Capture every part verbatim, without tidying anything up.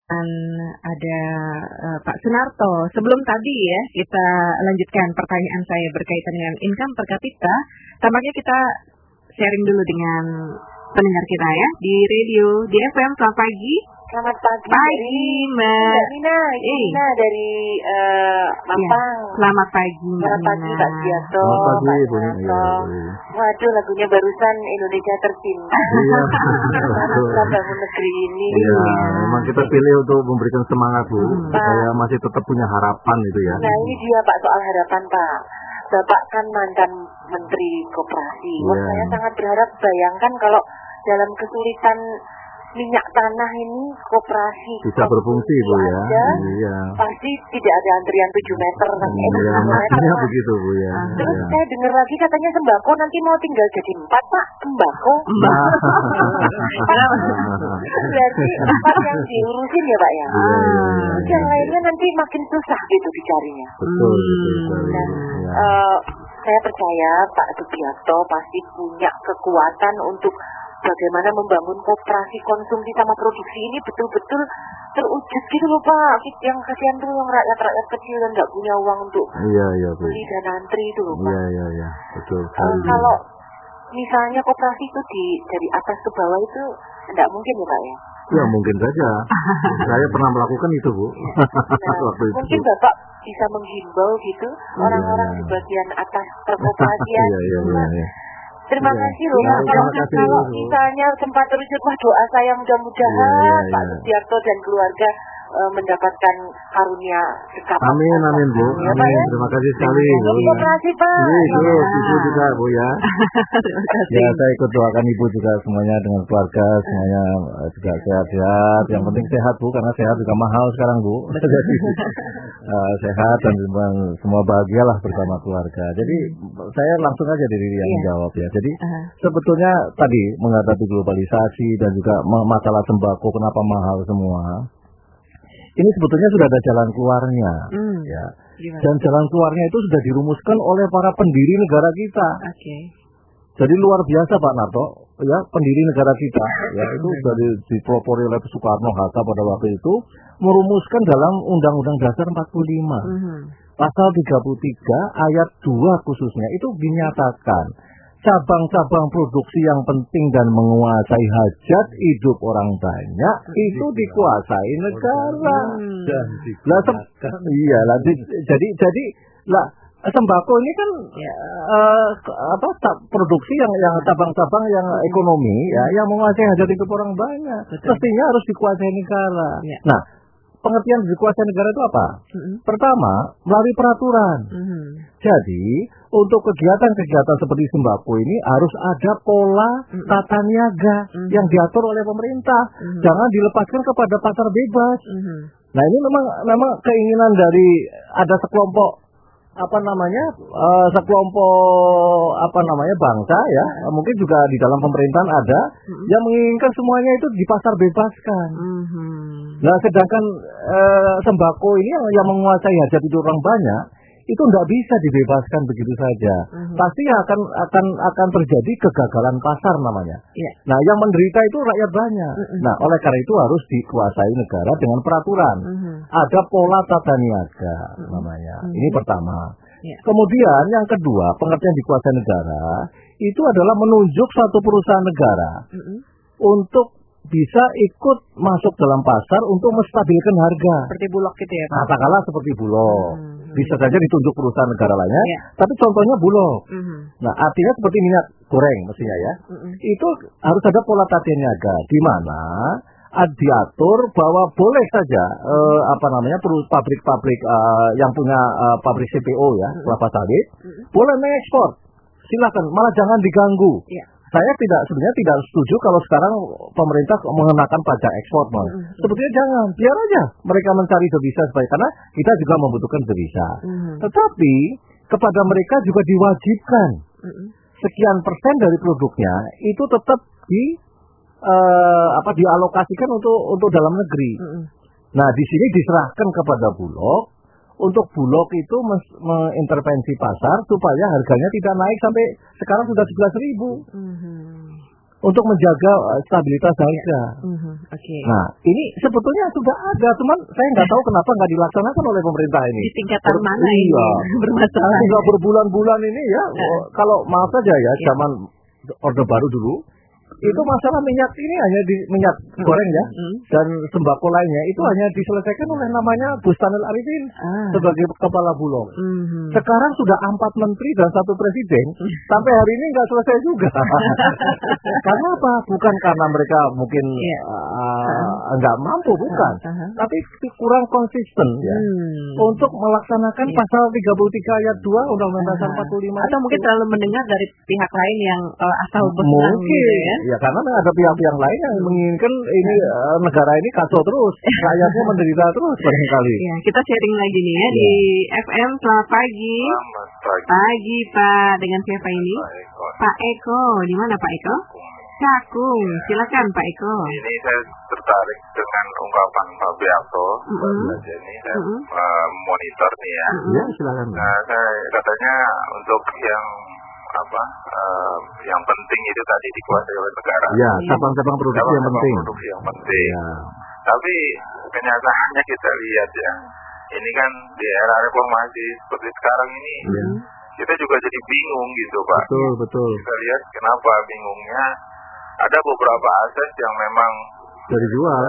ada uh, Pak Sunarto. Sebelum tadi ya kita lanjutkan pertanyaan saya berkaitan dengan income per kapita. Tampaknya kita sharing dulu dengan pendengar kita ya di radio di F M. Selamat pagi. Selamat pagi. Pagi, Mbak Nina. Nina dari uh, Mampang. Ya, selamat pagi, Mbak. Selamat pagi, Pak Giato. Selamat pagi, Bu. Ya, waduh, lagunya barusan Indonesia Tercinta. Iya. Kita bangun negeri ini. Iya, memang kita pilih untuk memberikan semangat, Bu. Hmm, Supaya masih tetap punya harapan itu ya. Nah, ini dia Pak soal harapan, Pak. Bapak kan mantan Menteri Koperasi. Wah, Yeah. saya sangat berharap, bayangkan kalau dalam kesulitan minyak tanah ini koperasi bisa berfungsi, Bu ya. Ada, iya. pasti tidak ada antrian tujuh meter kan. Iya, maksudnya begitu, Bu ya. Terus iya. saya dengar lagi katanya sembako nanti mau tinggal jadi empat, Pak. Sembako. Berarti empat yang diurusin ya, Pak ya. Iya, iya, iya. Yang lainnya nanti makin susah gitu dicarinya. Betul, betul sekali. Dan Iya. uh, saya percaya Pak Sugiarto pasti punya kekuatan untuk bagaimana membangun koperasi konsumsi sama produksi ini betul-betul terwujud gitu loh, Pak. Yang kasihan tuh yang rakyat-rakyat kecil yang nggak punya uang untuk Iya, iya, Bu. beli dan antri itu loh, Pak. Iya, iya, iya. Betul Uh, sekali. kalau misalnya koperasi itu di dari atas ke bawah itu nggak mungkin ya, Pak ya. Ya mungkin saja. Saya pernah melakukan itu, Bu. Nah, Waktu itu. mungkin Bapak bisa menghimbau gitu orang-orang Iya. di bagian atas perkoperasian. Iya, iya, iya, iya. Terima Iya. kasih loh, Ya, Pak. terima Kalau, kasih, kalau Bu. misalnya sempat terwujud, wah doa saya mudah-mudahan Iya, iya, Pak iya. Sugiarto dan keluarga uh, mendapatkan karunia sekap. Amin, amin, Bu. Ya, Pak Amin. ya. Terima kasih sekali. Terima kasih, Pak. Iya, ikut, Ya. ibu juga, Bu ya. Terima kasih. Ya, saya ikut doakan ibu juga semuanya dengan keluarga, semuanya eh, juga sehat-sehat. Yang penting sehat, Bu, karena sehat juga mahal sekarang, Bu. Jadi eh, sehat dan semua, semua bahagialah bersama keluarga. Jadi saya langsung aja dari yang Iya. menjawab ya. Jadi Uh-huh. sebetulnya tadi menghadapi globalisasi dan juga ma- masalah sembako kenapa mahal semua. Ini sebetulnya sudah ada jalan keluarnya, Hmm. ya. Gimana? Dan jalan keluarnya itu sudah dirumuskan oleh para pendiri negara kita. Oke. Jadi luar biasa Pak Narto, ya pendiri negara kita, ya itu dari dipelopori oleh Soekarno Hatta pada waktu itu merumuskan dalam Undang-Undang Dasar empat puluh lima. Mhm. Pasal tiga puluh tiga ayat dua khususnya itu dinyatakan cabang-cabang produksi yang penting dan menguasai hajat hidup orang banyak itu dikuasai negara. Hmm. Dan lah, sem- iya lah, di- jadi jadi lah sembako ini kan Ya. eh, ke- apa ta- produksi yang yang cabang-cabang yang ekonomi ya yang menguasai hajat hidup orang banyak. Betul. Mestinya harus dikuasai negara. Ya. Nah, pengertian dikuasai negara itu apa? Mhm. Pertama, melalui peraturan. Mhm. Jadi, untuk kegiatan-kegiatan seperti sembako ini harus ada pola Mhm. tata niaga Mhm. yang diatur oleh pemerintah. Mhm. Jangan dilepaskan kepada pasar bebas. Mhm. Nah, ini memang memang keinginan dari ada sekelompok apa namanya eh, sekelompok apa namanya bangsa ya, mungkin juga di dalam pemerintahan ada Mhm. yang menginginkan semuanya itu di pasar bebaskan. Mhm. Nah, sedangkan eh, sembako ini yang, yang menguasai hajat hidup orang banyak itu tidak bisa dibebaskan begitu saja. Mhm. Pasti akan akan akan terjadi kegagalan pasar namanya. Ya. Nah, yang menderita itu rakyat banyak. Mhm. Nah, oleh karena itu harus dikuasai negara dengan peraturan. Mhm. Ada pola tata niaga namanya. Mhm. Ini pertama. Ya. Kemudian yang kedua, pengertian dikuasai negara itu adalah menunjuk suatu perusahaan negara Mhm. untuk bisa ikut masuk dalam pasar untuk menstabilkan harga. Seperti Bulog gitu ya, Pak. Katakanlah seperti Bulog. Hmm. Bisa saja ditunjuk perusahaan negara lainnya, Ya. tapi contohnya Bulog. Mhm. Nah, artinya seperti minyak goreng mestinya ya. Mhm. Itu harus ada pola tata niaga di mana ah, diatur bahwa boleh saja eh, apa namanya perus- pabrik-pabrik eh, yang punya eh, pabrik C P O ya, kelapa sawit, Mhm. boleh mengekspor. Silakan, malah jangan diganggu. Ya. Saya tidak sebenarnya tidak setuju kalau sekarang pemerintah mengenakan pajak ekspor, Mas. Mhm. Sebetulnya jangan, biar aja mereka mencari devisa supaya karena kita juga membutuhkan devisa. Mhm. Tetapi kepada mereka juga diwajibkan Mhm. sekian persen dari produknya itu tetap di eh, apa dialokasikan untuk untuk dalam negeri. Mhm. Nah, di sini diserahkan kepada Bulog untuk Bulog itu mes- mengintervensi pasar supaya harganya tidak naik sampai sekarang sudah sebelas ribu. Mhm. untuk menjaga uh, stabilitas harga. Mm-hmm. Oke. Okay. Nah, ini sebetulnya sudah ada, cuman saya nggak tahu kenapa nggak dilaksanakan oleh pemerintah ini. Di tingkatan Ber- mana iya. ini bermasalah? Sudah berbulan-bulan ini ya. Uh. Kalau maaf saja ya, Yeah. zaman Orde Baru dulu. Itu masalah minyak ini hanya di minyak goreng ya, mm-hmm. dan sembako lainnya itu hanya diselesaikan oleh namanya Bustanul Arifin ah. sebagai kepala Bulog. Mm-hmm. Sekarang sudah empat menteri dan satu presiden, sampai hari ini nggak selesai juga. Karena apa? Bukan karena mereka mungkin yeah. uh, nggak mampu, bukan, uh-huh. tapi kurang konsisten ya hmm. untuk melaksanakan yeah. pasal tiga puluh tiga ayat dua Undang-Undang Dasar uh-huh. empat puluh lima. Atau mungkin terlalu mendengar dari pihak lain yang uh, asal mungkin gitu ya. Ya karena ada pihak-pihak lain yang menginginkan ini uh, negara ini kacau terus, rakyatnya menderita terus barangkali. Ya, kita sharing lagi nih ya, ya. Di F M. Selamat pagi. Selamat pagi. Pagi Pak, dengan siapa ini? Pak Eko. Pak Eko, di mana Pak Eko? Cakung. Ya. Silakan Pak Eko. Ini saya tertarik dengan ungkapan Pak Biarto. Mm-hmm. Ini saya mm-hmm. uh, monitor nih ya. Mm-hmm. Ya silakan. Nah, saya katanya untuk yang apa uh, yang penting itu tadi dikuasai oleh negara. Ya, cabang-cabang produksi yang penting. Produksi yang penting. Ya. Tapi kenyataannya kita lihat ya, ini kan di era reformasi seperti sekarang ini, ya. kita juga jadi bingung gitu Pak. Betul, betul. Kita lihat kenapa bingungnya. Ada beberapa aset yang memang dari jual.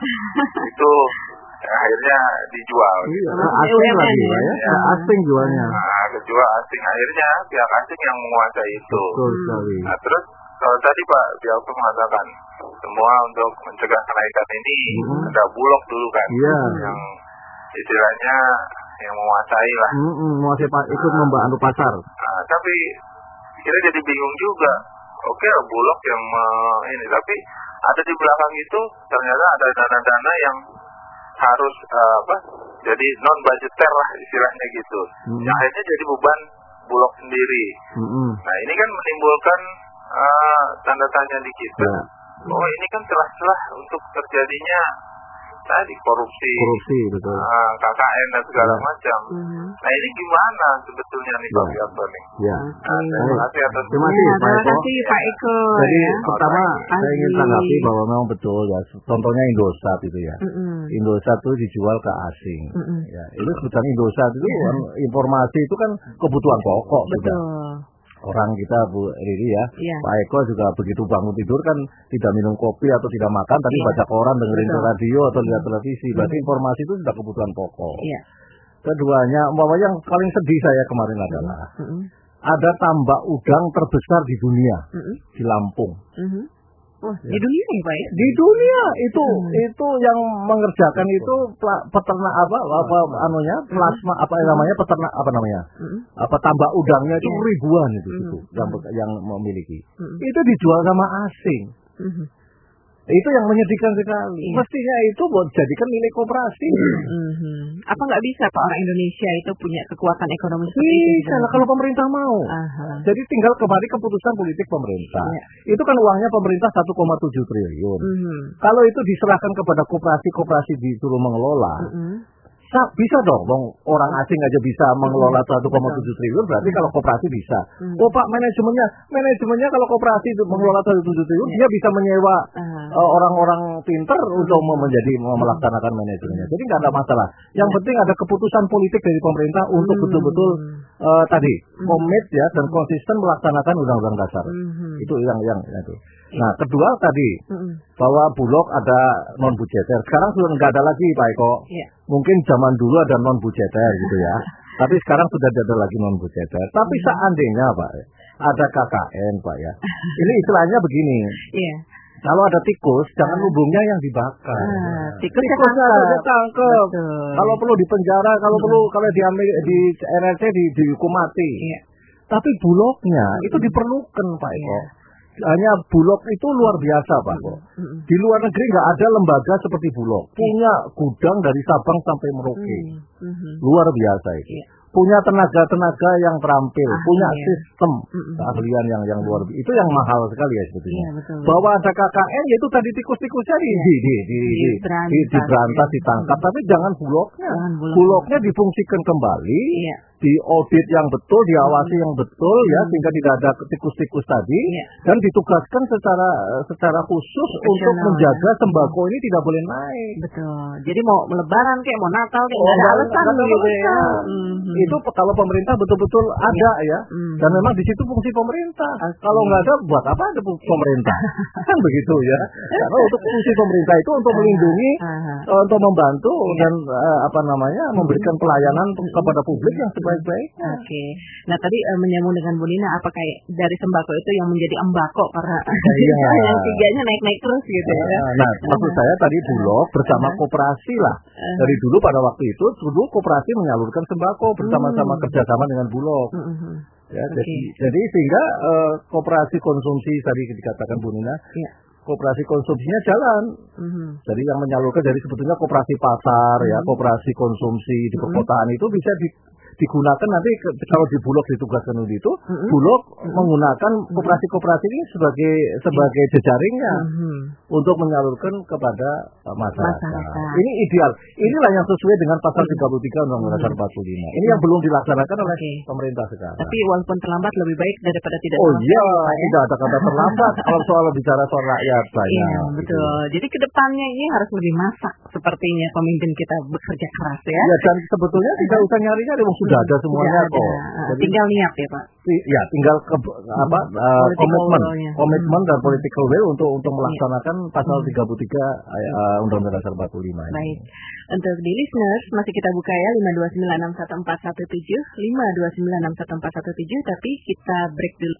Itu ya, akhirnya dijual. Iya, ke asing lagi ya, ya. Ke asing jualnya. Nah, kejual asing akhirnya pihak asing yang menguasai itu. Betul sekali. Nah, terus kalau tadi Pak Biarto mengatakan semua untuk mencegah kenaikan ini mm-hmm. ada Bulog dulu kan, iya. yang istilahnya yang menguasai lah. Mm-hmm. Menguasai pak ikut membantu pasar. Nah, tapi kita jadi bingung juga. Oke, Bulog yang uh, ini, tapi ada di belakang itu ternyata ada dana-dana yang harus uh, apa? Jadi non budgeter lah istilahnya gitu. Mm-hmm. Yang akhirnya jadi beban Bulog sendiri. Mm-hmm. Nah, ini kan menimbulkan uh, tanda tanya di kita. Yeah. Oh, ini kan celah-celah untuk terjadinya tadi korupsi, korupsi betul. Uh, K K N dan segala yeah. macam. Mm-hmm. Nah, ini gimana sebetulnya nih Pak Biarto nih? Ya. Nah, terima kasih atas terima kasih ya, Pak Eko. Terima kasih Pak Eko. Jadi ya. pertama Pagi. saya ingin tanggapi bahwa memang betul ya. Contohnya Indosat itu ya. Mm-mm. Indosat itu dijual ke asing. Mm-mm. Ya, itu sebetulnya Indosat itu kan informasi itu kan kebutuhan pokok sudah. Orang kita Bu Riri ya, yeah. Pak Eko juga begitu bangun tidur kan tidak minum kopi atau tidak makan, tapi yeah. baca koran, dengerin Betul. radio atau lihat televisi. Berarti mm-hmm. informasi itu sudah kebutuhan pokok. Yeah. Keduanya, bahwa yang paling sedih saya kemarin adalah mm-hmm. ada tambak udang terbesar di dunia mm-hmm. di Lampung. Mm-hmm. Oh, ya. Di dunia ya Pak ya? Di dunia itu hmm. itu yang mengerjakan itu peternak apa apa anunya plasma apa namanya peternak apa namanya hmm. apa tambak udangnya itu yeah. ribuan itu hmm. itu yang yang memiliki hmm. itu dijual sama asing. Hmm. Itu yang menyedihkan sekali. Iya. Mestinya itu buat jadikan milik koperasi. Mm-hmm. Apa nggak bisa Pak orang Indonesia itu punya kekuatan ekonomi seperti bisa, itu? Bisa lah kalau pemerintah mau. Aha. Jadi tinggal kembali keputusan politik pemerintah. Iya. Itu kan uangnya pemerintah satu koma tujuh triliun. Mm-hmm. Kalau itu diserahkan kepada koperasi-koperasi disuruh mengelola. Mm-hmm. Bisa dong, dong, orang asing aja bisa mengelola satu koma tujuh triliun, berarti kalau koperasi bisa. Hmm. Oh Pak, manajemennya, manajemennya kalau koperasi itu mengelola satu koma tujuh triliun, dia bisa menyewa uh. uh, orang-orang pinter untuk menjadi melaksanakan manajemennya. Jadi nggak ada masalah. Yang penting ada keputusan politik dari pemerintah untuk hmm. betul-betul uh, tadi komit ya dan konsisten melaksanakan undang-undang dasar. Hmm. Itu yang yang itu. Nah, kedua tadi mm-hmm. bahwa Bulog ada non budgeter. Sekarang sudah nggak ada lagi Pak Eko. Yeah. Mungkin zaman dulu ada non budgeter gitu ya. Tapi sekarang sudah ada lagi non budgeter. Tapi mm-hmm. seandainya Pak, ada K K N Pak ya. Ini istilahnya begini. Yeah. Kalau ada tikus, jangan lubungnya yang dibakar. Ah, tikus tikusnya harus ditangkap. Kalau perlu dipenjara, kalau mm-hmm. perlu kalau di di R R C di dihukum mati. Yeah. Tapi Bulognya mm-hmm. itu diperlukan Pak Eko. Yeah. Hanya Bulog itu luar biasa Pak. Mm-hmm. Di luar negeri nggak ada lembaga seperti Bulog. Punya gudang dari Sabang sampai Merauke. Mm-hmm. Luar biasa itu. Yeah. punya tenaga-tenaga yang terampil, ah, punya iya. sistem Mm-mm. keahlian yang yang luar biasa. Itu yang mahal sekali ya sebetulnya. Iya, betul, betul. Bahwa ada K K N yaitu tadi tikus-tikusnya di, Iya. di, di, di, di, Diberantas, di, diberantas, ya. ditangkap, tapi jangan bulognya. Jangan bulog. Bulognya difungsikan kembali. Iya. Di audit yang betul, diawasi Hmm. yang betul ya, Hmm. sehingga tidak ada tikus-tikus tadi, Iya. dan ditugaskan secara secara khusus untuk Profesional, menjaga ya. sembako ini tidak boleh naik. Betul. Jadi mau lebaran kayak mau Natal kayak Oh, nggak ada nggak- alasan nggak ada gitu ya. alasan. Mhm. Itu pe- kalau pemerintah betul-betul ada ya, Hmm. dan memang di situ fungsi pemerintah. Oke. Kalau nggak ada, buat apa ada fu- pemerintah? Kan begitu ya. Karena untuk fungsi pemerintah itu untuk melindungi, Aha. eh, untuk membantu Iya. dan eh, apa namanya memberikan pelayanan kepada publik yang sebaik-baiknya. Oke. Nah tadi eh, menyambung dengan Bu Nina, apa kayak dari sembako itu yang menjadi embako karena Iya. yang tiganya naik-naik terus gitu ya? Nah, nah, maksud saya tadi Bulog bersama Uh-huh. koperasi lah. Uh-huh. Dari dulu pada waktu itu, dulu koperasi menyalurkan sembako bersama-sama Hmm. kerjasama dengan Bulog. Mhm. Ya, Oke. jadi, jadi sehingga eh, koperasi konsumsi tadi dikatakan Bu Nina, Iya. koperasi konsumsinya jalan. Mhm. Jadi yang menyalurkan dari sebetulnya koperasi pasar ya, Hmm. koperasi konsumsi di Hmm. perkotaan itu bisa di, digunakan nanti ke, kalau di Bulog ditugaskan untuk itu, Hmm. Bulog Hmm. menggunakan koperasi-koperasi ini sebagai sebagai jejaringnya Mhm. untuk menyalurkan kepada uh, masyarakat. Masyarakat. Ini ideal. Inilah yang sesuai dengan pasal tiga puluh tiga Undang-Undang Dasar empat puluh lima. Ini yang belum dilaksanakan oleh Oke. pemerintah sekarang. Tapi walaupun terlambat lebih baik daripada tidak Oh sama iya, sekali, Pak, ya? tidak ada kata terlambat kalau soal bicara soal rakyat banyak. Iya, gitu. betul. Jadi kedepannya ini harus lebih masak sepertinya pemimpin kita bekerja keras ya. Ya, dan sebetulnya tidak usah nyari-nyari, wong sudah ada semuanya Sudah kok. ada. Jadi, Tinggal niat ya Pak. ti- ya tinggal ke, apa uh, Political komitmen, will-nya. komitmen Hmm. dan political will untuk untuk Iya. melaksanakan pasal Hmm. tiga puluh tiga uh, Undang-Undang Dasar empat puluh lima ini. Baik. Untuk di listeners masih kita buka ya lima dua sembilan enam satu empat satu tujuh lima dua sembilan enam satu empat satu tujuh, tapi kita break dulu.